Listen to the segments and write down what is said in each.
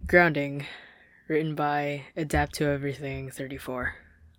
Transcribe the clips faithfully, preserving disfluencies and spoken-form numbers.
Grounding, written by Adapt to Everything thirty-four.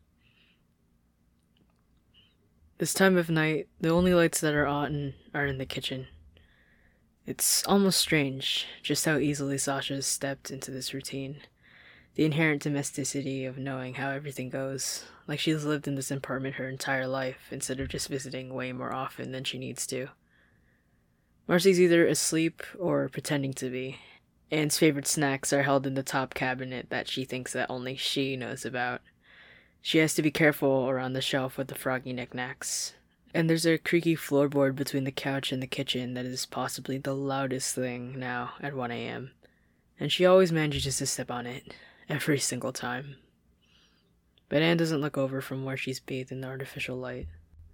This time of night, the only lights that are on are in the kitchen. It's almost strange just how easily Sasha has stepped into this routine. The inherent domesticity of knowing how everything goes, like she's lived in this apartment her entire life instead of just visiting way more often than she needs to. Marcy's either asleep or pretending to be. Anne's favorite snacks are held in the top cabinet that she thinks that only she knows about. She has to be careful around the shelf with the froggy knickknacks. And there's a creaky floorboard between the couch and the kitchen that is possibly the loudest thing now at one a.m. And she always manages to step on it, every single time. But Anne doesn't look over from where she's bathed in the artificial light.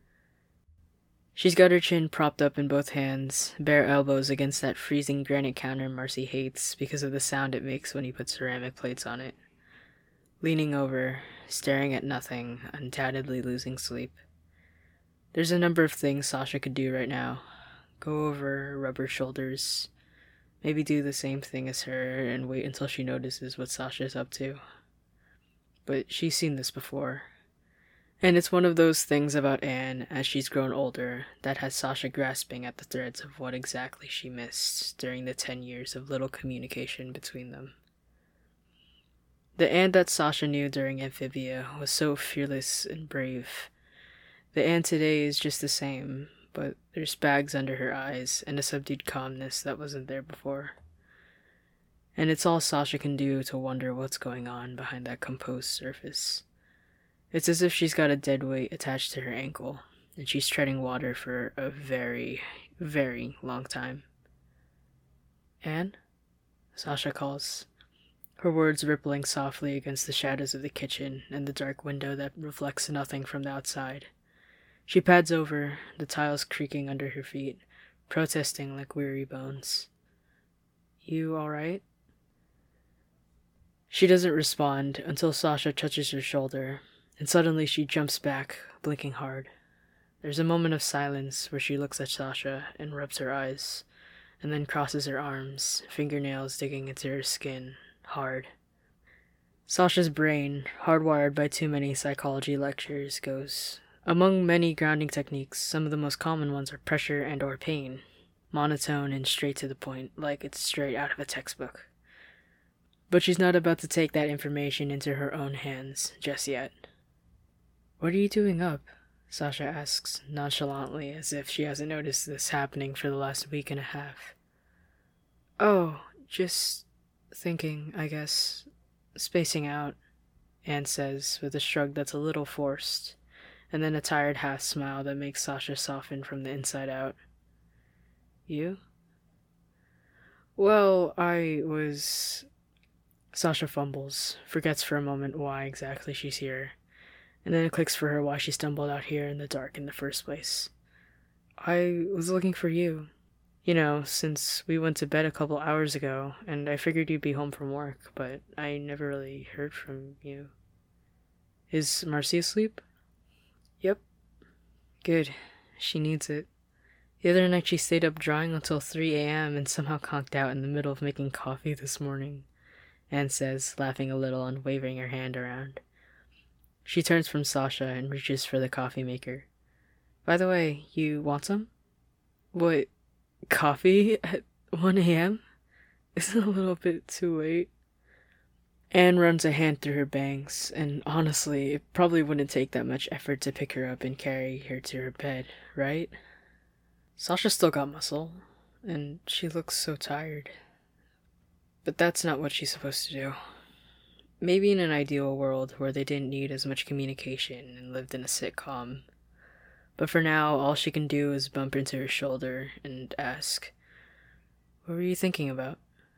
She's got her chin propped up in both hands, bare elbows against that freezing granite counter Marcy hates because of the sound it makes when he puts ceramic plates on it. Leaning over, staring at nothing, undoubtedly losing sleep. There's a number of things Sasha could do right now. Go over, rub her shoulders, maybe do the same thing as her and wait until she notices what Sasha's up to. But she's seen this before. And it's one of those things about Anne, as she's grown older, that has Sasha grasping at the threads of what exactly she missed during the ten years of little communication between them. The Anne that Sasha knew during Amphibia was so fearless and brave. The Anne today is just the same, but there's bags under her eyes and a subdued calmness that wasn't there before. And it's all Sasha can do to wonder what's going on behind that composed surface. It's as if she's got a dead weight attached to her ankle, and she's treading water for a very, very long time. Anne? Sasha calls, her words rippling softly against the shadows of the kitchen and the dark window that reflects nothing from the outside. She pads over, the tiles creaking under her feet, protesting like weary bones. You alright? She doesn't respond until Sasha touches her shoulder, and suddenly she jumps back, blinking hard. There's a moment of silence where she looks at Sasha and rubs her eyes, and then crosses her arms, fingernails digging into her skin, hard. Sasha's brain, hardwired by too many psychology lectures, goes, among many grounding techniques, some of the most common ones are pressure and or pain, monotone and straight to the point, like it's straight out of a textbook. But she's not about to take that information into her own hands just yet. What are you doing up? Sasha asks, nonchalantly, as if she hasn't noticed this happening for the last week and a half. Oh, just thinking, I guess. Spacing out, Anne says, with a shrug that's a little forced, and then a tired half-smile that makes Sasha soften from the inside out. You? Well, I was... Sasha fumbles, forgets for a moment why exactly she's here, and then it clicks for her why she stumbled out here in the dark in the first place. I was looking for you. You know, since we went to bed a couple hours ago, and I figured you'd be home from work, but I never really heard from you. Is Marcy asleep? Yep. Good. She needs it. The other night she stayed up drawing until three a.m. and somehow conked out in the middle of making coffee this morning, Anne says, laughing a little and waving her hand around. She turns from Sasha and reaches for the coffee maker. By the way, you want some? What, coffee at one a.m.? Isn't it a little bit too late? Anne runs a hand through her bangs, and honestly, it probably wouldn't take that much effort to pick her up and carry her to her bed, right? Sasha's still got muscle, and she looks so tired. But that's not what she's supposed to do. Maybe in an ideal world where they didn't need as much communication and lived in a sitcom. But for now, all she can do is bump into her shoulder and ask, "What were you thinking about?"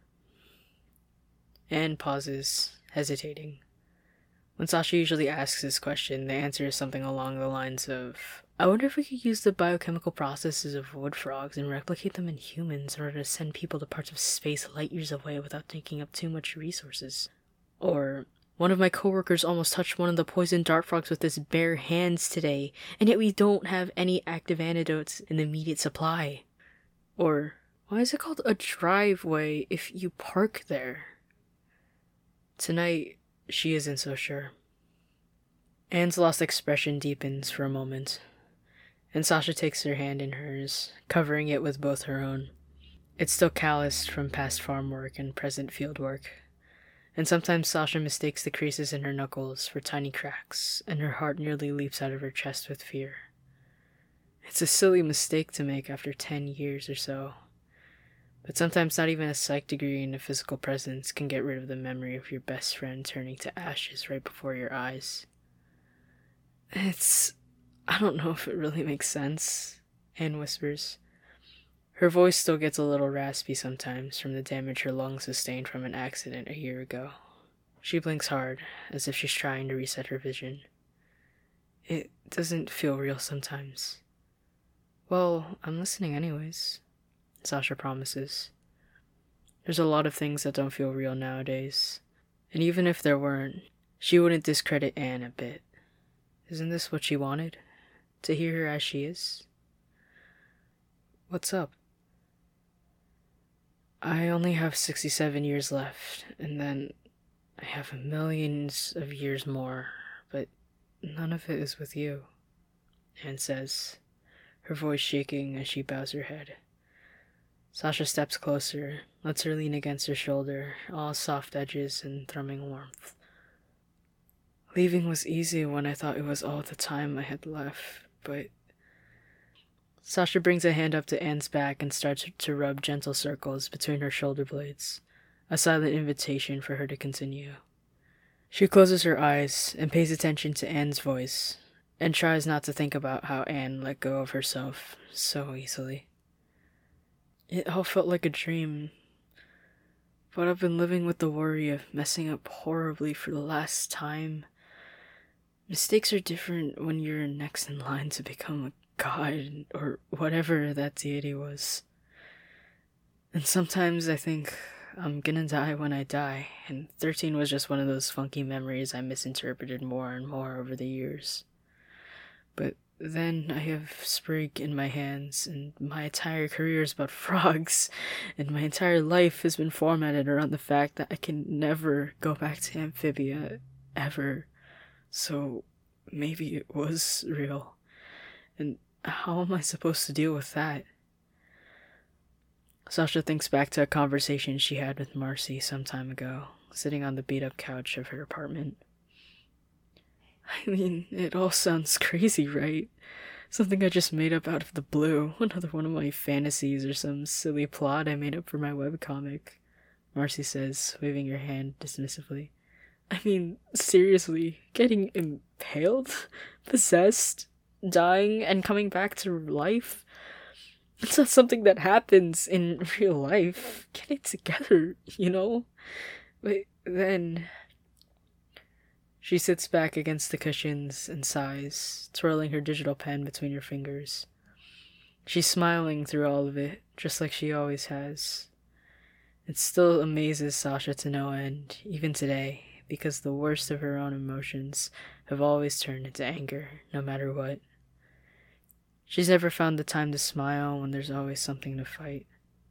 Anne pauses, hesitating. When Sasha usually asks this question, the answer is something along the lines of, I wonder if we could use the biochemical processes of wood frogs and replicate them in humans in order to send people to parts of space light years away without taking up too much resources. Or, one of my coworkers almost touched one of the poisoned dart frogs with his bare hands today, and yet we don't have any active antidotes in the immediate supply. Or, why is it called a driveway if you park there? Tonight, she isn't so sure. Anne's lost expression deepens for a moment, and Sasha takes her hand in hers, covering it with both her own. It's still calloused from past farm work and present field work, and sometimes Sasha mistakes the creases in her knuckles for tiny cracks, and her heart nearly leaps out of her chest with fear. It's a silly mistake to make after ten years or so, but sometimes not even a psych degree and a physical presence can get rid of the memory of your best friend turning to ashes right before your eyes. It's... I don't know if it really makes sense, Anne whispers. Her voice still gets a little raspy sometimes from the damage her lungs sustained from an accident a year ago. She blinks hard, as if she's trying to reset her vision. It doesn't feel real sometimes. Well, I'm listening anyways, Sasha promises. There's a lot of things that don't feel real nowadays, and even if there weren't, she wouldn't discredit Anne a bit. Isn't this what she wanted? To hear her as she is? What's up? I only have sixty-seven years left, and then I have millions of years more, but none of it is with you, Anne says, her voice shaking as she bows her head. Sasha steps closer, lets her lean against her shoulder, all soft edges and thrumming warmth. Leaving was easy when I thought it was all the time I had left, but... Sasha brings a hand up to Anne's back and starts to rub gentle circles between her shoulder blades, a silent invitation for her to continue. She closes her eyes and pays attention to Anne's voice, and tries not to think about how Anne let go of herself so easily. It all felt like a dream, but I've been living with the worry of messing up horribly for the last time. Mistakes are different when you're next in line to become a god, or whatever that deity was. And sometimes I think I'm gonna die when I die, and thirteen was just one of those funky memories I misinterpreted more and more over the years. But then I have Sprig in my hands, and my entire career is about frogs, and my entire life has been formatted around the fact that I can never go back to Amphibia, ever. So maybe it was real. And how am I supposed to deal with that? Sasha thinks back to a conversation she had with Marcy some time ago, sitting on the beat-up couch of her apartment. I mean, it all sounds crazy, right? Something I just made up out of the blue. Another one of my fantasies or some silly plot I made up for my webcomic, Marcy says, waving her hand dismissively. I mean, seriously, getting impaled? Possessed? Dying and coming back to life? It's not something that happens in real life. Get it together, you know? But then... She sits back against the cushions and sighs, twirling her digital pen between her fingers. She's smiling through all of it, just like she always has. It still amazes Sasha to no end, even today, because the worst of her own emotions have always turned into anger, no matter what. She's never found the time to smile when there's always something to fight.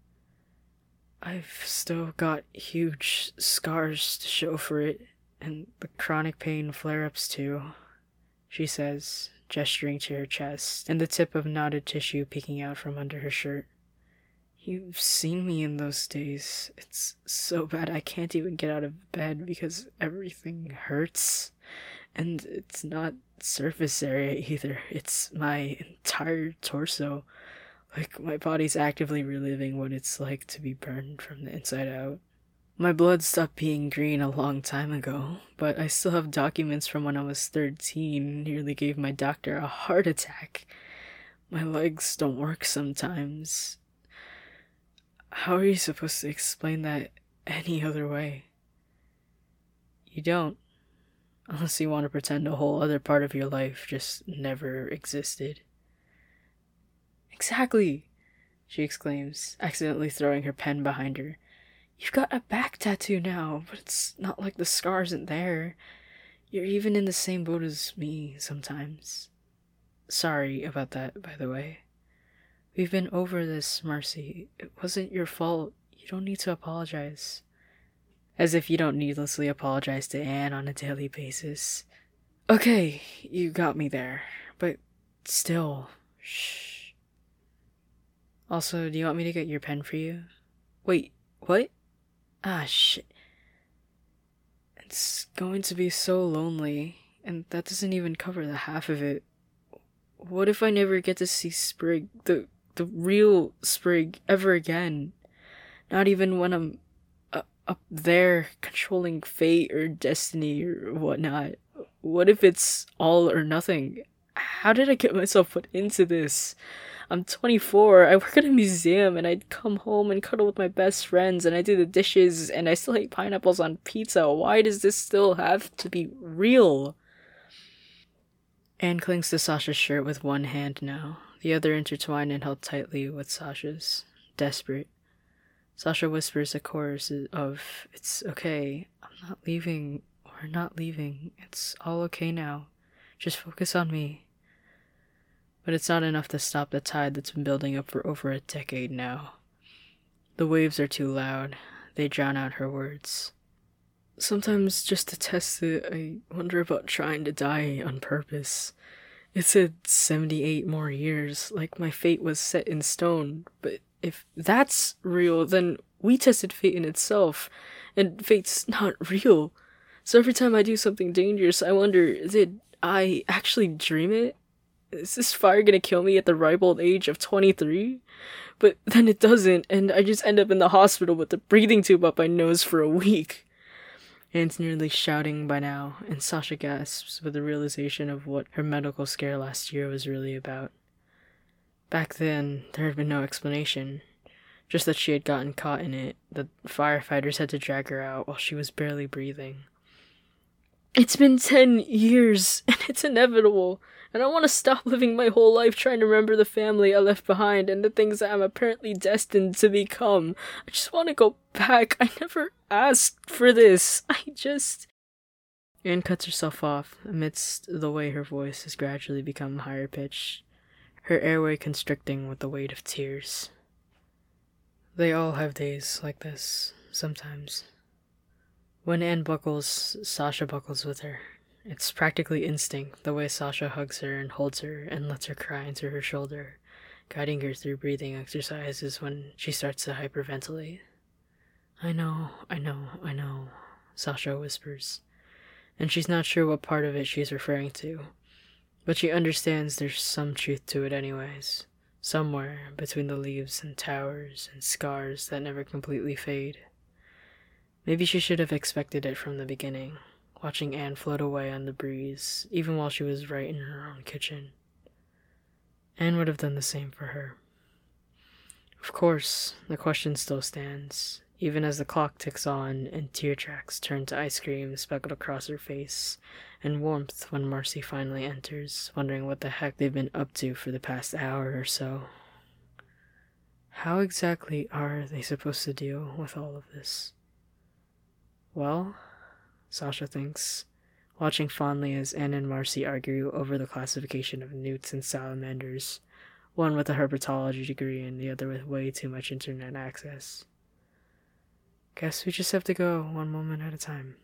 I've still got huge scars to show for it, and the chronic pain flare-ups too, she says, gesturing to her chest, and the tip of knotted tissue peeking out from under her shirt. You've seen me in those days. It's so bad I can't even get out of bed because everything hurts. And it's not surface area either. It's my entire torso. Like my body's actively reliving what it's like to be burned from the inside out. My blood stopped being green a long time ago, but I still have documents from when I was thirteen, nearly gave my doctor a heart attack. My legs don't work sometimes. How are you supposed to explain that any other way? You don't, unless you want to pretend a whole other part of your life just never existed. Exactly, she exclaims, accidentally throwing her pen behind her. You've got a back tattoo now, but it's not like the scar isn't there. You're even in the same boat as me sometimes. Sorry about that, by the way. We've been over this, Marcy. It wasn't your fault. You don't need to apologize. As if you don't needlessly apologize to Anne on a daily basis. Okay, you got me there, but still, shh. Also, do you want me to get your pen for you? Wait, what? Ah, shit. It's going to be so lonely, and that doesn't even cover the half of it. What if I never get to see Sprig, the the real Sprig, ever again? Not even when I'm uh, up there controlling fate or destiny or whatnot. What if it's all or nothing? How did I get myself put into this? I'm twenty-four, I work at a museum, and I'd come home and cuddle with my best friends, and I do the dishes, and I still eat pineapples on pizza. Why does this still have to be real? Anne clings to Sasha's shirt with one hand now, the other intertwined and held tightly with Sasha's. Desperate. Sasha whispers a chorus of, "It's okay, I'm not leaving, we're not leaving, it's all okay now. Just focus on me." But it's not enough to stop the tide that's been building up for over a decade now. The waves are too loud. They drown out her words. Sometimes, just to test it, I wonder about trying to die on purpose. It said seventy-eight more years, like my fate was set in stone. But if that's real, then we tested fate in itself, and fate's not real. So every time I do something dangerous, I wonder, did I actually dream it? Is this fire gonna kill me at the ripe old age of twenty-three? But then it doesn't, and I just end up in the hospital with a breathing tube up my nose for a week. Anne's nearly shouting by now, and Sasha gasps with the realization of what her medical scare last year was really about. Back then, there had been no explanation, just that she had gotten caught in it, that firefighters had to drag her out while she was barely breathing. It's been ten years, and it's inevitable, and I want to stop living my whole life trying to remember the family I left behind and the things that I'm apparently destined to become. I just want to go back. I never asked for this. I just... Anne cuts herself off amidst the way her voice has gradually become higher pitched, her airway constricting with the weight of tears. They all have days like this, sometimes. When Anne buckles, Sasha buckles with her. It's practically instinct, the way Sasha hugs her and holds her and lets her cry into her shoulder, guiding her through breathing exercises when she starts to hyperventilate. "I know, I know, I know," Sasha whispers, and she's not sure what part of it she's referring to, but she understands there's some truth to it anyways, somewhere between the leaves and towers and scars that never completely fade. Maybe she should have expected it from the beginning, watching Anne float away on the breeze, even while she was right in her own kitchen. Anne would have done the same for her. Of course, the question still stands, even as the clock ticks on and tear tracks turn to ice cream speckled across her face, and warmth when Marcy finally enters, wondering what the heck they've been up to for the past hour or so. How exactly are they supposed to deal with all of this? Well, Sasha thinks, watching fondly as Anne and Marcy argue over the classification of newts and salamanders, one with a herpetology degree and the other with way too much internet access. Guess we just have to go one moment at a time.